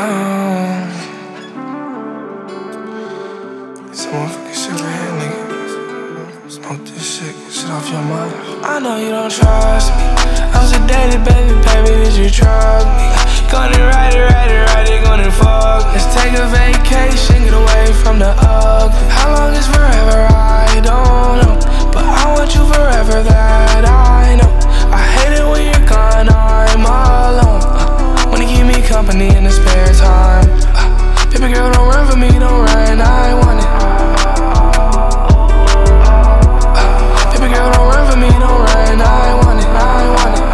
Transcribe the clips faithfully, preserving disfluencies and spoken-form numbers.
Um, some motherfucking shit right here, nigga. Smoke this shit, get shit off your mind. I know you don't trust me. I'm sedated, baby, baby, did you trust me? Gonna ride it, ride it, ride it, gonna fuck. Let's take a vacation, get away from the ugly. How long is forever? I don't know, but I want you forever, that I know. I hate it when you're gone, I'm alone. uh, Wanna keep me company in the spare time. uh, Baby girl, don't run for me, don't run, I want it. uh, Baby girl, don't run for me, don't run, I want it, I want it.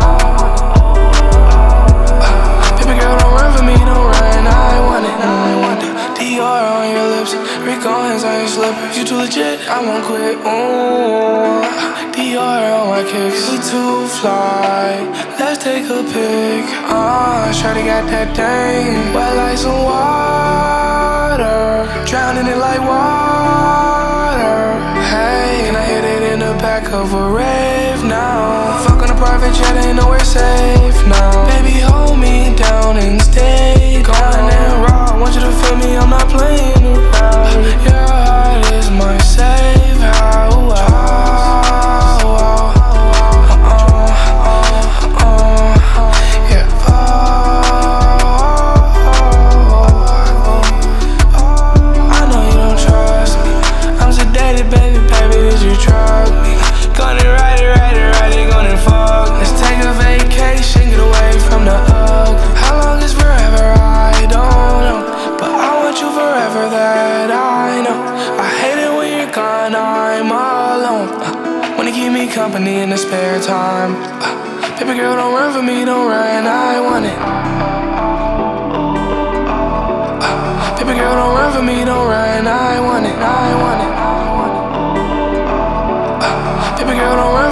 uh, Baby girl, don't run for me, don't run, I want it, I want it. Dior on your lips, Rico hands on your slippers. You too legit, I won't quit, ooh. Dior on my kicks, we too fly. Let's take a pic. Uh, Shorty got that thing wet like some water, drowning it like water. Hey, can I hit it in the back of a rave now? Fuck on a private jet, ain't nowhere safe now. Baby, hold me down and stay down and raw. I want you to feel me, I'm not playing around. Your heart is my safe house. Company in the spare time. uh, Baby girl, don't run for me, don't run, I want it. uh, Baby girl, don't run for me, don't run, I want it, I want it. uh, Baby girl, don't run